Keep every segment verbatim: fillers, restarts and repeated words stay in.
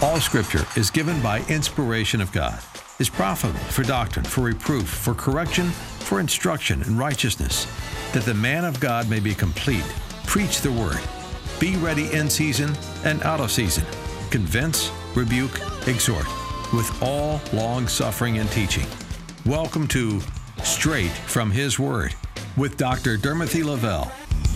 All Scripture is given by inspiration of God, is profitable for doctrine, for reproof, for correction, for instruction in righteousness, that the man of God may be complete. Preach the word. Be ready in season and out of season. Convince, rebuke, exhort, with all long suffering and teaching. Welcome to Straight from His Word with Doctor Dermothy Lavelle.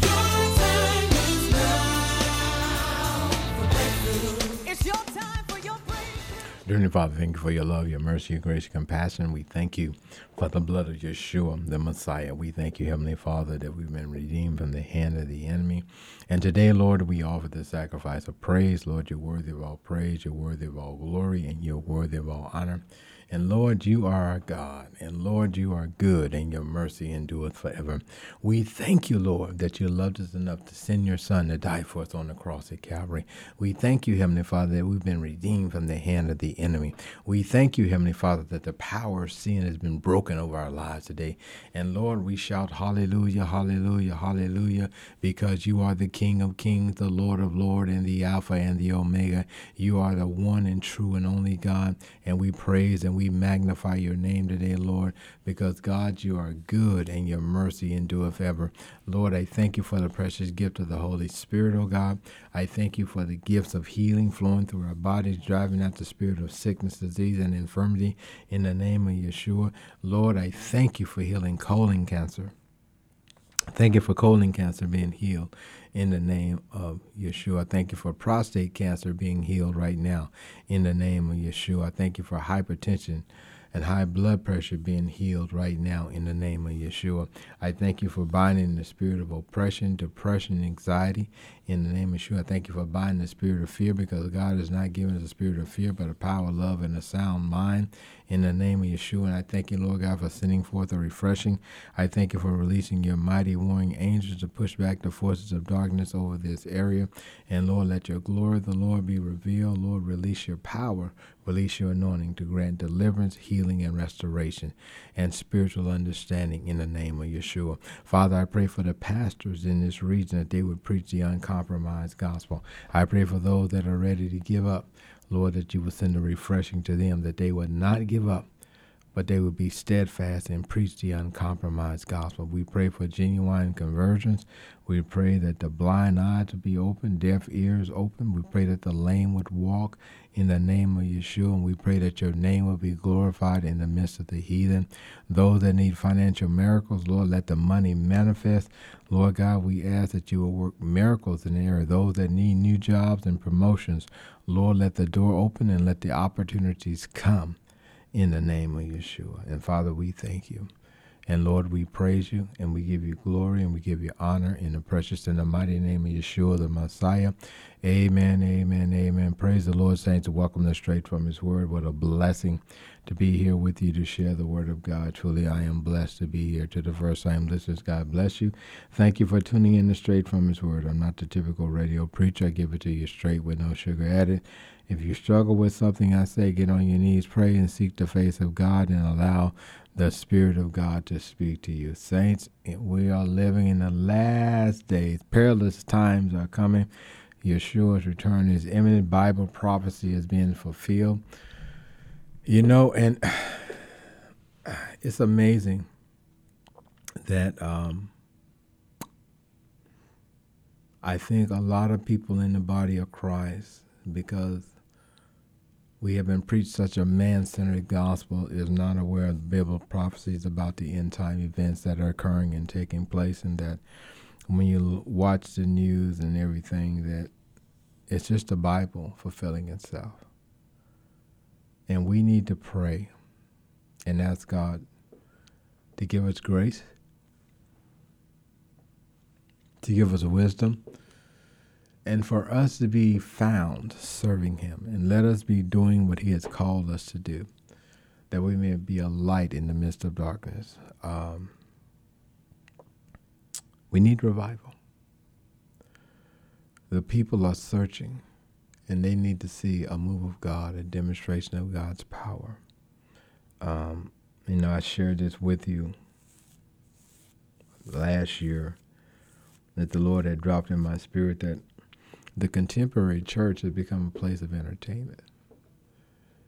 Dear Heavenly Father, thank you for your love, your mercy, your grace, your compassion. We thank you for the blood of Yeshua, the Messiah. We thank you, Heavenly Father, that we've been redeemed from the hand of the enemy. And today, Lord, we offer the sacrifice of praise. Lord, you're worthy of all praise, you're worthy of all glory, and you're worthy of all honor. And Lord, you are our God, and Lord, you are good, and your mercy endureth forever. We thank you, Lord, that you loved us enough to send your Son to die for us on the cross at Calvary. We thank you, Heavenly Father, that we've been redeemed from the hand of the enemy. We thank you, Heavenly Father, that the power of sin has been broken over our lives today. And Lord, we shout hallelujah, hallelujah, hallelujah, because you are the King of kings, the Lord of lords, and the Alpha and the Omega. You are the one and true and only God, and we praise and we magnify your name today, Lord, because God, you are good and your mercy endureth forever. Lord, I thank you for the precious gift of the Holy Spirit, oh God. I thank you for the gifts of healing flowing through our bodies, driving out the spirit of sickness, disease, and infirmity in the name of Yeshua. Lord, I thank you for healing colon cancer. Thank you for colon cancer being healed in the name of Yeshua. Thank you for prostate cancer being healed right now in the name of Yeshua. Thank you for hypertension and high blood pressure being healed right now in the name of Yeshua. I thank you for binding the spirit of oppression, depression, anxiety in the name of Yeshua. I thank you for binding the spirit of fear, because God has not given us a spirit of fear, but a power, love, and a sound mind in the name of Yeshua. And I thank you, Lord God, for sending forth a refreshing. I thank you for releasing your mighty warring angels to push back the forces of darkness over this area. And Lord, let your glory, the Lord, be revealed. Lord, release your power, release your anointing to grant deliverance, healing, and restoration, and spiritual understanding in the name of Yeshua. Father, I pray for the pastors in this region that they would preach the uncompromised gospel. I pray for those that are ready to give up, Lord, that you would send a refreshing to them, that they would not give up, but they would be steadfast and preach the uncompromised gospel. We pray for genuine conversions. We pray that the blind eye to be open, deaf ears open. We pray that the lame would walk in the name of Yeshua, and we pray that your name will be glorified in the midst of the heathen. Those that need financial miracles, Lord, let the money manifest. Lord God, we ask that you will work miracles in the area. Those that need new jobs and promotions, Lord, let the door open and let the opportunities come in the name of Yeshua. And Father, we thank you. And Lord, we praise you and we give you glory and we give you honor in the precious and the mighty name of Yeshua, the Messiah. Amen, amen, amen. Praise the Lord, saints. Welcome to Straight from His Word. What a blessing to be here with you to share the Word of God. Truly, I am blessed to be here. To the first-time listeners, God bless you. Thank you for tuning in to Straight from His Word. I'm not the typical radio preacher. I give it to you straight with no sugar added. If you struggle with something I say, get on your knees, pray, and seek the face of God, and allow the Spirit of God to speak to you. Saints, we are living in the last days. Perilous times are coming. Yeshua's return is imminent. Bible prophecy is being fulfilled. You know, and it's amazing that um, I think a lot of people in the body of Christ, because we have been preached such a man-centered gospel, is not aware of biblical prophecies about the end-time events that are occurring and taking place, and that when you watch the news and everything, that it's just the Bible fulfilling itself. And we need to pray and ask God to give us grace, to give us wisdom, and for us to be found serving Him. And let us be doing what He has called us to do, that we may be a light in the midst of darkness. Um, we need revival. The people are searching, and they need to see a move of God, a demonstration of God's power. Um, you know, I shared this with you last year, that the Lord had dropped in my spirit that the contemporary church has become a place of entertainment.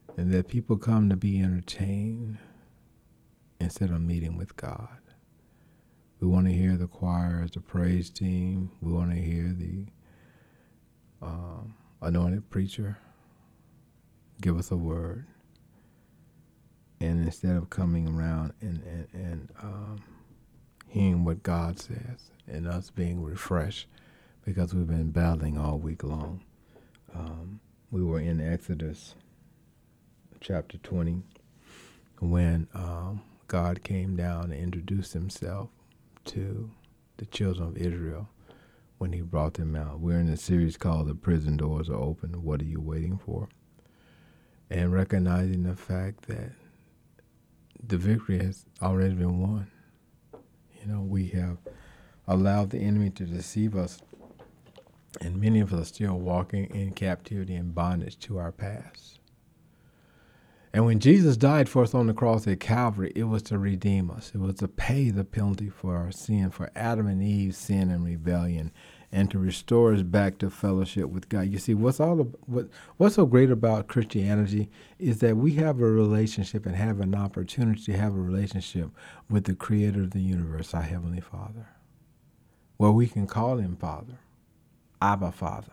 and that people come to be entertained instead of meeting with God. We want to hear the choirs, the praise team. We want to hear the um, anointed preacher give us a word. And instead of coming around and, and, and um, hearing what God says and us being refreshed because we've been battling all week long. Um, we were in Exodus chapter twenty when um, God came down and introduced himself to the children of Israel when he brought them out. We're in a series called The Prison Doors Are Open. What are you waiting for? And recognizing the fact that the victory has already been won. You know, we have allowed the enemy to deceive us, and many of us are still walking in captivity and bondage to our past. And when Jesus died for us on the cross at Calvary, it was to redeem us. It was to pay the penalty for our sin, for Adam and Eve's sin and rebellion, and to restore us back to fellowship with God. You see, what's all of, what what's so great about Christianity is that we have a relationship and have an opportunity to have a relationship with the Creator of the universe, our Heavenly Father, where we can call him Father, Abba Father,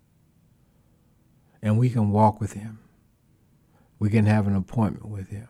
and we can walk with him. We can have an appointment with him.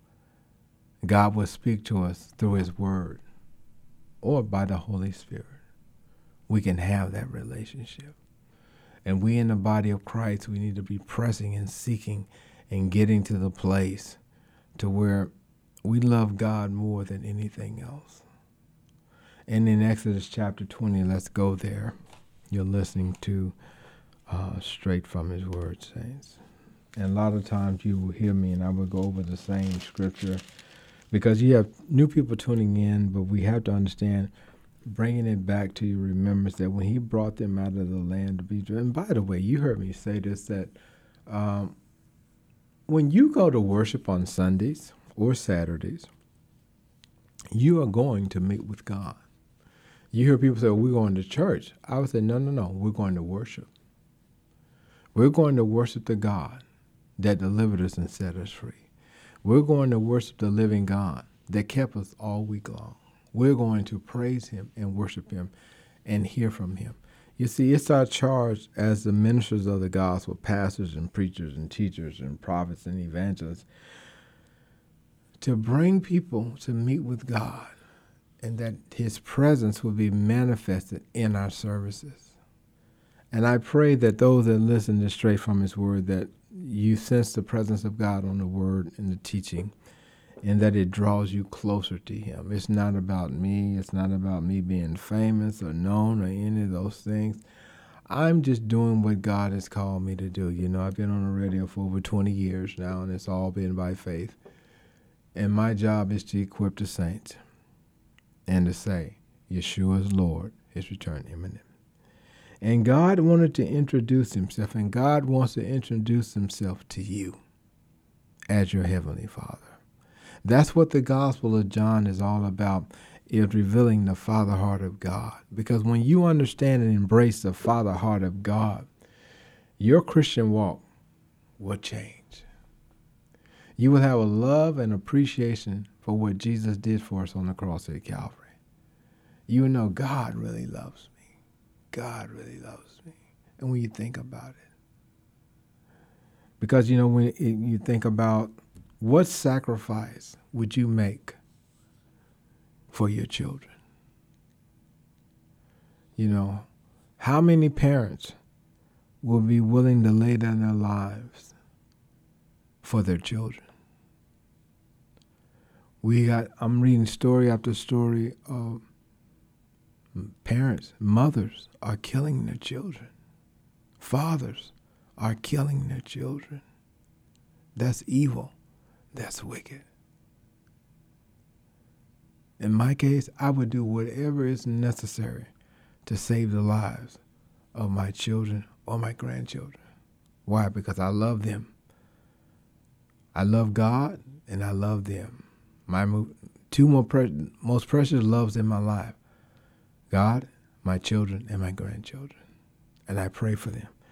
God will speak to us through his word or by the Holy Spirit. We can have that relationship. And we in the body of Christ, we need to be pressing and seeking and getting to the place to where we love God more than anything else. And in Exodus chapter twenty, let's go there. You're listening to uh, straight from his word, saints. And a lot of times you will hear me and I will go over the same scripture because you have new people tuning in, but we have to understand, bringing it back to your remembrance that when he brought them out of the land of Egypt, and by the way, you heard me say this, that um, when you go to worship on Sundays or Saturdays, you are going to meet with God. You hear people say, well, we're going to church. I would say, no, no, no, we're going to worship. We're going to worship the God that delivered us and set us free. We're going to worship the living God that kept us all week long. We're going to praise him and worship him and hear from him. You see, it's our charge as the ministers of the gospel, pastors and preachers and teachers and prophets and evangelists, to bring people to meet with God and that his presence will be manifested in our services. And I pray that those that listen to straight from his word, that you sense the presence of God on the word and the teaching, and that it draws you closer to him. It's not about me. It's not about me being famous or known or any of those things. I'm just doing what God has called me to do. You know, I've been on the radio for over twenty years now, and it's all been by faith. And my job is to equip the saints and to say, Yeshua is Lord, his return imminent. And God wanted to introduce himself, and God wants to introduce himself to you as your Heavenly Father. That's what the Gospel of John is all about, is revealing the Father heart of God. Because when you understand and embrace the Father heart of God, your Christian walk will change. You will have a love and appreciation for what Jesus did for us on the cross at Calvary. You will know God really loves me. God really loves me. And when you think about it, because, you know, when you think about what sacrifice would you make for your children? You know, how many parents will be willing to lay down their lives for their children? We got, I'm reading story after story of parents, mothers are killing their children. Fathers are killing their children. That's evil. That's wicked. In my case, I would do whatever is necessary to save the lives of my children or my grandchildren. Why? Because I love them. I love God and I love them. My two more pre- most precious loves in my life: God, my children, and my grandchildren. And I pray for them.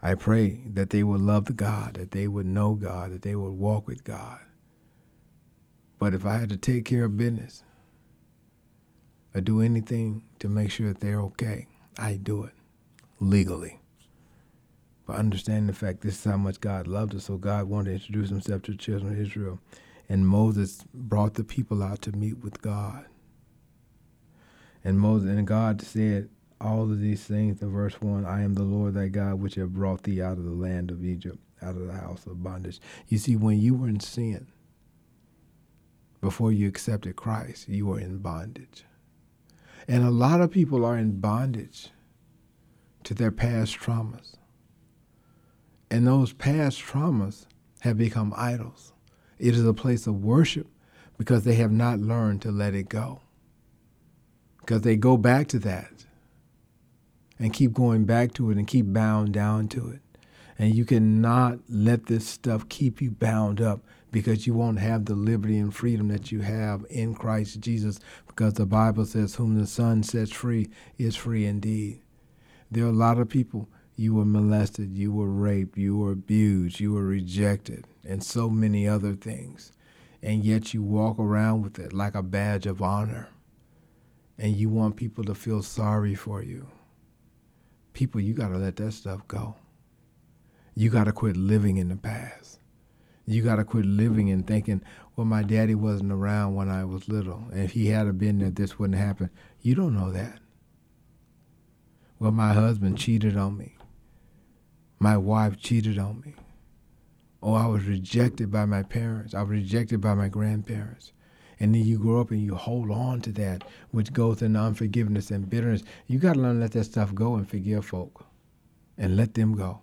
I pray that they would love the God, that they would know God, that they would walk with God. But if I had to take care of business or do anything to make sure that they're okay, I do it legally. But understand the fact this is how much God loved us. So God wanted to introduce himself to the children of Israel. And Moses brought the people out to meet with God. And Moses and God said all of these things in verse one, I am the Lord thy God, which have brought thee out of the land of Egypt, out of the house of bondage. You see, when you were in sin, before you accepted Christ, you were in bondage. And a lot of people are in bondage to their past traumas. And those past traumas have become idols. It is a place of worship because they have not learned to let it go. Because they go back to that and keep going back to it and keep bound down to it. And you cannot let this stuff keep you bound up because you won't have the liberty and freedom that you have in Christ Jesus, because the Bible says, whom the Son sets free is free indeed. There are a lot of people, you were molested, you were raped, you were abused, you were rejected, and so many other things. And yet you walk around with it like a badge of honor. And you want people to feel sorry for you. People, you got to let that stuff go. You got to quit living in the past. You got to quit living and thinking, well, my daddy wasn't around when I was little. And if he had been there, this wouldn't happen. You don't know that. Well, my husband cheated on me. My wife cheated on me. Oh, I was rejected by my parents. I was rejected by my grandparents. And then you grow up and you hold on to that, which goes into unforgiveness and bitterness. You got to learn to let that stuff go and forgive folk and let them go.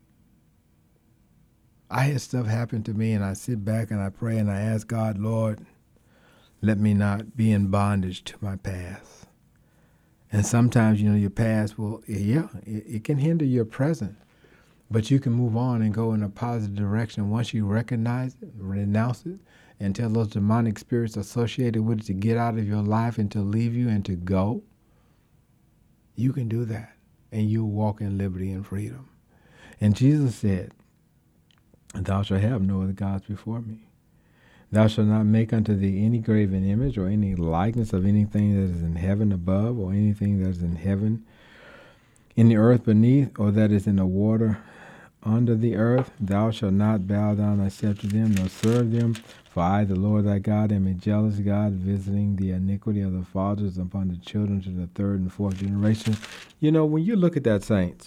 I had stuff happen to me, and I sit back and I pray and I ask God, Lord, let me not be in bondage to my past. And sometimes, you know, your past will, yeah, it, it can hinder your present, but you can move on and go in a positive direction once you recognize it, renounce it, and tell those demonic spirits associated with it to get out of your life and to leave you and to go. You can do that, and you'll walk in liberty and freedom. And Jesus said, thou shalt have no other gods before me. Thou shalt not make unto thee any graven image or any likeness of anything that is in heaven above or anything that is in heaven, in the earth beneath, or that is in the water under the earth. Thou shalt not bow down thyself to them, nor serve them. For I, the Lord thy God, am a jealous God, visiting the iniquity of the fathers upon the children to the third and fourth generation. You know, when you look at that, saints,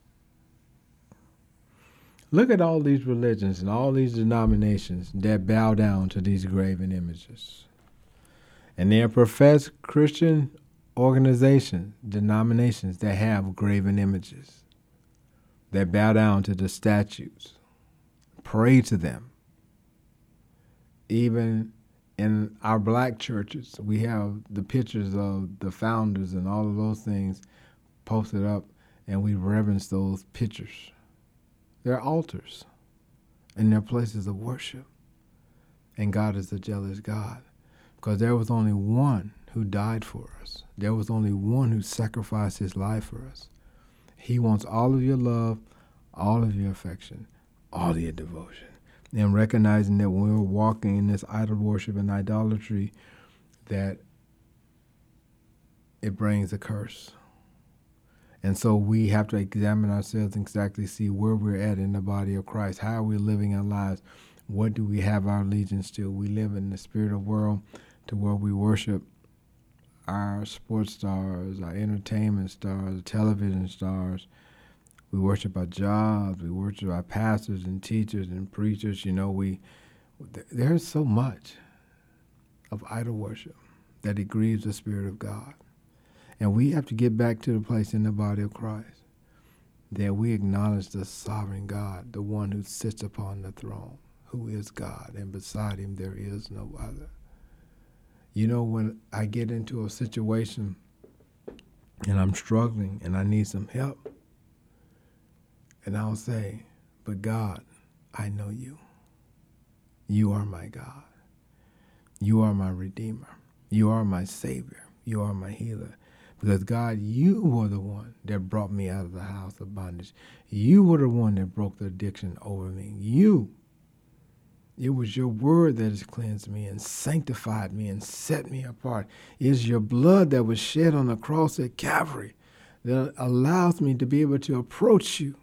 look at all these religions and all these denominations that bow down to these graven images. And they are professed Christian organizations, denominations that have graven images, that bow down to the statues, pray to them. Even in our black churches, we have the pictures of the founders and all of those things posted up, and we reverence those pictures. They're altars, and they're places of worship. And God is a jealous God, because there was only one who died for us. There was only one who sacrificed his life for us. He wants all of your love, all of your affection, all of your devotion. And recognizing that when we're walking in this idol worship and idolatry, that it brings a curse. And so we have to examine ourselves and exactly see where we're at in the body of Christ. How are we living our lives? What do we have our allegiance to? We live in the spirit of world to where we worship our sports stars, our entertainment stars, television stars. We worship our jobs. We worship our pastors and teachers and preachers. You know, we there's so much of idol worship that it grieves the Spirit of God. And we have to get back to the place in the body of Christ that we acknowledge the sovereign God, the one who sits upon the throne, who is God, and beside him there is no other. You know, when I get into a situation and I'm struggling and I need some help, and I'll say, but God, I know you. You are my God. You are my Redeemer. You are my Savior. You are my healer. Because, God, you were the one that brought me out of the house of bondage. You were the one that broke the addiction over me. You. It was your word that has cleansed me and sanctified me and set me apart. It is your blood that was shed on the cross at Calvary that allows me to be able to approach you.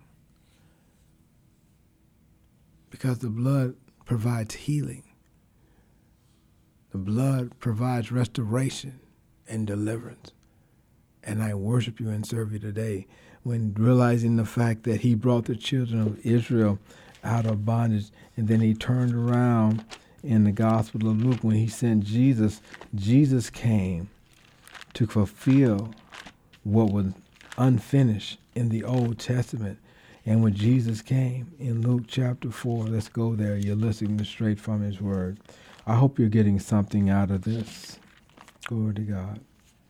Because the blood provides healing. The blood provides restoration and deliverance. And I worship you and serve you today when realizing the fact that he brought the children of Israel out of bondage, and then he turned around in the Gospel of Luke when he sent Jesus. Jesus came to fulfill what was unfinished in the Old Testament. And when Jesus came in Luke chapter four, let's go there. You're listening straight from his word. I hope you're getting something out of this. Glory to God.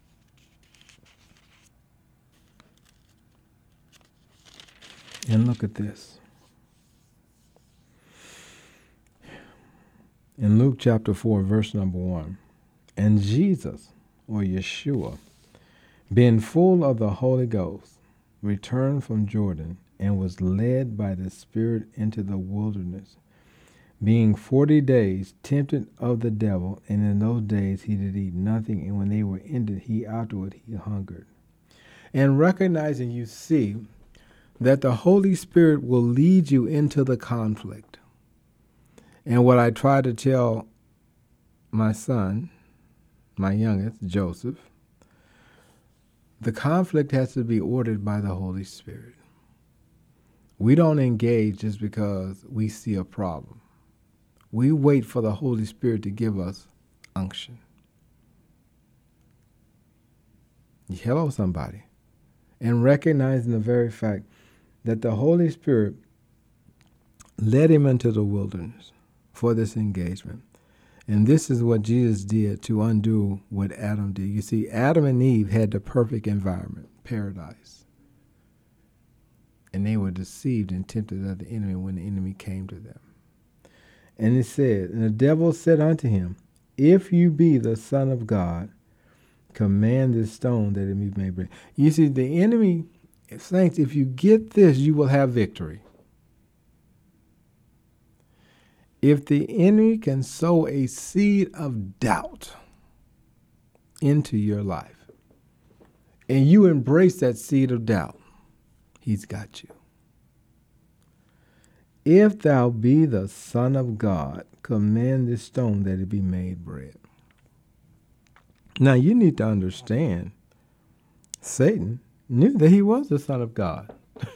And look at this. In Luke chapter four, verse number one, and Jesus, or Yeshua, being full of the Holy Ghost, returned from Jordan and was led by the Spirit into the wilderness, being forty days tempted of the devil, and in those days he did eat nothing, and when they were ended, he afterward he hungered. And recognizing, you see, that the Holy Spirit will lead you into the conflict. And what I try to tell my son, my youngest, Joseph, the conflict has to be ordered by the Holy Spirit. We don't engage just because we see a problem. We wait for the Holy Spirit to give us unction. Hello, somebody. And recognizing the very fact that the Holy Spirit led him into the wilderness for this engagement. And this is what Jesus did to undo what Adam did. You see, Adam and Eve had the perfect environment, paradise. And they were deceived and tempted of the enemy when the enemy came to them. And it said, and the devil said unto him, if you be the Son of God, command this stone that it be made bread. You see, the enemy, saints, if you get this, you will have victory. If the enemy can sow a seed of doubt into your life, and you embrace that seed of doubt, he's got you. If thou be the Son of God, command this stone that it be made bread. Now you need to understand, Satan knew that he was the Son of God.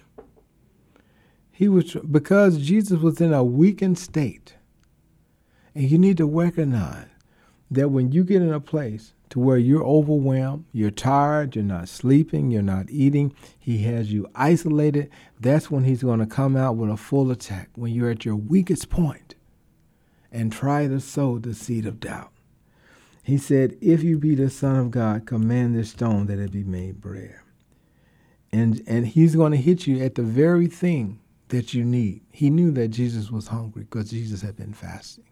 He was, because Jesus was in a weakened state. And you need to recognize that when you get in a place to where you're overwhelmed, you're tired, you're not sleeping, you're not eating, he has you isolated, that's when he's going to come out with a full attack, when you're at your weakest point, and try to sow the seed of doubt. He said, if you be the Son of God, command this stone that it be made bread. And, and he's going to hit you at the very thing that you need. He knew that Jesus was hungry because Jesus had been fasting.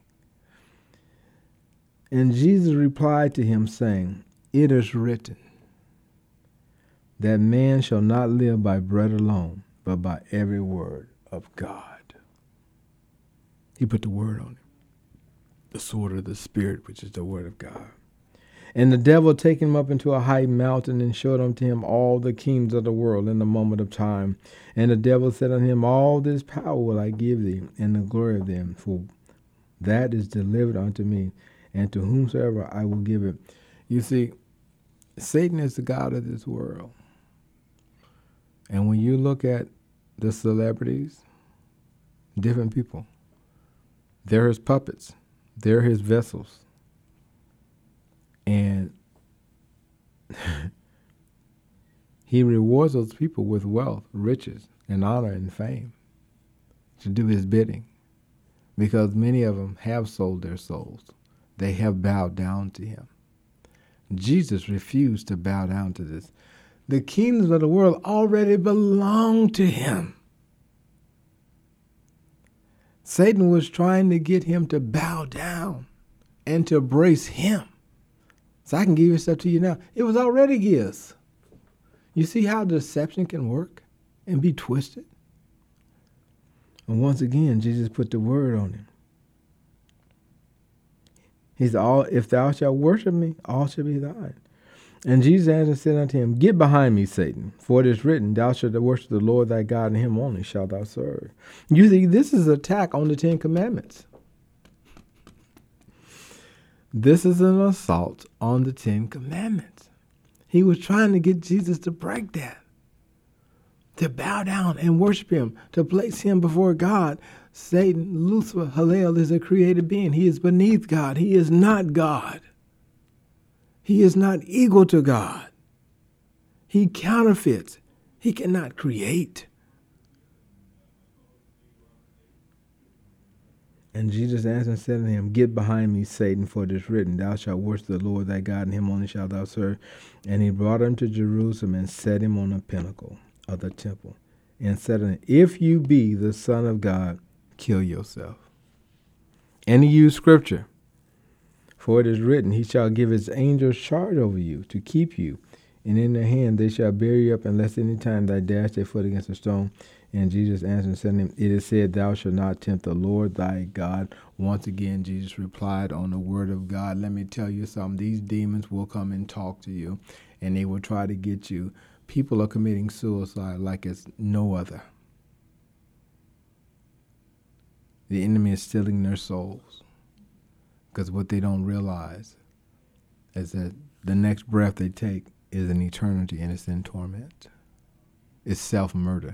And Jesus replied to him, saying, it is written that man shall not live by bread alone, but by every word of God. He put the word on him, the sword of the Spirit, which is the word of God. And the devil taking him up into a high mountain and showed unto him all the kingdoms of the world in the moment of time. And the devil said unto him, all this power will I give thee, and the glory of them, for that is delivered unto me, and to whomsoever I will give it. You see, Satan is the god of this world. And when you look at the celebrities, different people, they're his puppets. They're his vessels. And he rewards those people with wealth, riches, and honor and fame to do his bidding, because many of them have sold their souls. They have bowed down to him. Jesus refused to bow down to this. The kingdoms of the world already belong to him. Satan was trying to get him to bow down and to embrace him. So I can give this stuff to you now. It was already his. You see how deception can work and be twisted? And once again, Jesus put the word on him. He said, all, if thou shalt worship me, all shall be thine. And Jesus answered and said unto him, Get behind me, Satan, for it is written, Thou shalt worship the Lord thy God, and him only shalt thou serve. You see, this is an attack on the Ten Commandments. This is an assault on the Ten Commandments. He was trying to get Jesus to break that, to bow down and worship him, to place him before God. Satan, Lucifer, Hallel, is a created being. He is beneath God. He is not God. He is not equal to God. He counterfeits. He cannot create. And Jesus answered and said unto him, Get behind me, Satan, for it is written, Thou shalt worship the Lord thy God, and him only shalt thou serve. And he brought him to Jerusalem and set him on a pinnacle of the temple, and said unto him, If you be the Son of God, kill yourself. And he used scripture. For it is written, He shall give his angels charge over you, to keep you, and in their hand they shall bear you up, unless any time thy dash their foot against a stone. And Jesus answered and said to him, It is said, Thou shalt not tempt the Lord thy God. Once again, Jesus replied on the word of God. Let me tell you something. These demons will come and talk to you, and they will try to get you. People are committing suicide like it's no other. The enemy is stealing their souls, because what they don't realize is that the next breath they take is an eternity, and it's in torment. It's self-murder.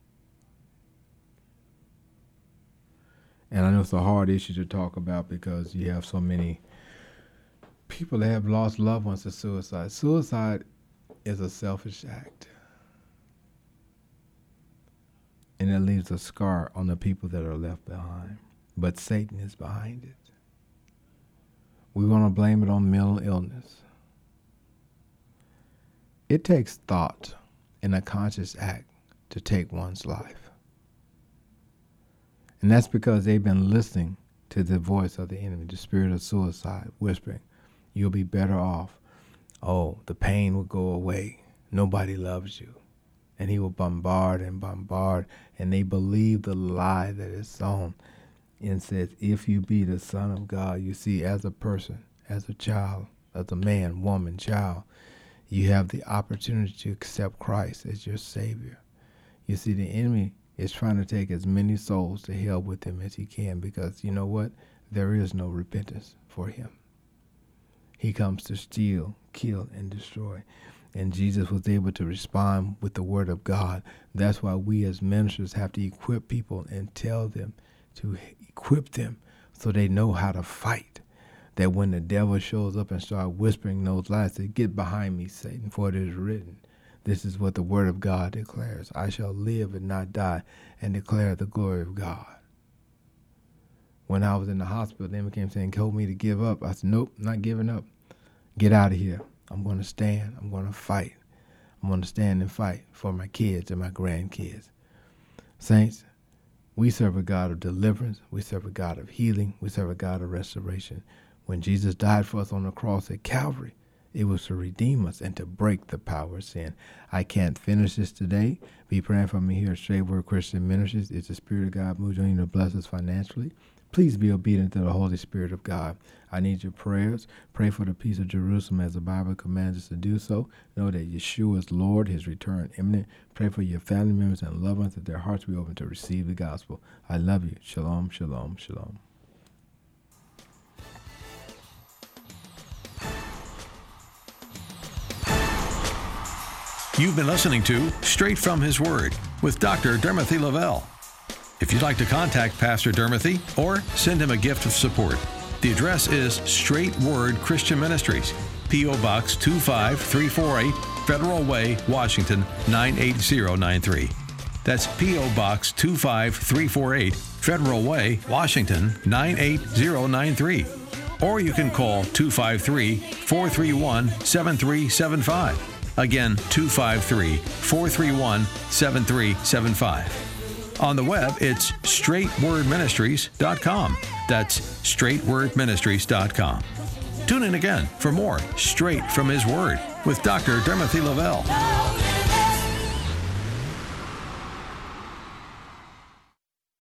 And I know it's a hard issue to talk about because you have so many people that have lost loved ones to suicide. Suicide is a selfish act. And it leaves a scar on the people that are left behind. But Satan is behind it. We want to blame it on mental illness. It takes thought and a conscious act to take one's life. And that's because they've been listening to the voice of the enemy, the spirit of suicide, whispering, You'll be better off. Oh, the pain will go away. Nobody loves you. And he will bombard and bombard. And they believe the lie that is sown and says, if you be the Son of God. You see, as a person, as a child, as a man, woman, child, you have the opportunity to accept Christ as your Savior. You see, the enemy is trying to take as many souls to hell with him as he can, because you know what? There is no repentance for him. He comes to steal, kill, and destroy. And Jesus was able to respond with the word of God. That's why we as ministers have to equip people and tell them to equip them so they know how to fight. That when the devil shows up and starts whispering those lies, they get behind me, Satan, for it is written. This is what the word of God declares. I shall live and not die and declare the glory of God. When I was in the hospital, they came saying, told me to give up. I said, nope, not giving up. Get out of here. I'm going to stand. I'm going to fight. I'm going to stand and fight for my kids and my grandkids. Saints, we serve a God of deliverance. We serve a God of healing. We serve a God of restoration. When Jesus died for us on the cross at Calvary, it was to redeem us and to break the power of sin. I can't finish this today. Be praying for me here at Straight Word Christian Ministries. It's the Spirit of God moving on you to bless us financially. Please be obedient to the Holy Spirit of God. I need your prayers. Pray for the peace of Jerusalem as the Bible commands us to do so. Know that Yeshua is Lord, his return imminent. Pray for your family members and loved ones that their hearts be open to receive the gospel. I love you. Shalom, shalom, shalom. You've been listening to Straight from His Word with Doctor Dermothy Lavelle. If you'd like to contact Pastor Dermothy or send him a gift of support, the address is Straight Word Christian Ministries, P O. Box two five three four eight, Federal Way, Washington nine eight zero nine three. That's P O. Box two five three four eight, Federal Way, Washington nine eight zero nine three. Or you can call two five three, four three one, seven three seven five. Again, two five three, four three one, seven three seven five. On the web, it's straight word ministries dot com. That's straight word ministries dot com. Tune in again for more Straight from His Word with Doctor Dermothy Lavelle.